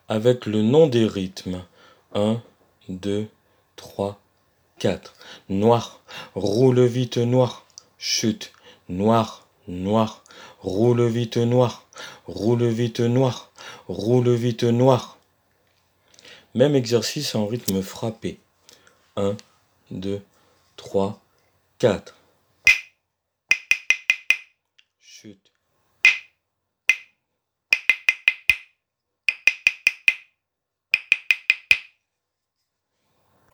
avec le nom des rythmes. 1, 2, 3, 4. Noir, roule vite noir, chute, noir, noir, roule vite noir, roule vite noir, roule vite noir. Même exercice en rythme frappé. 1, 2, 3, 4. Chute.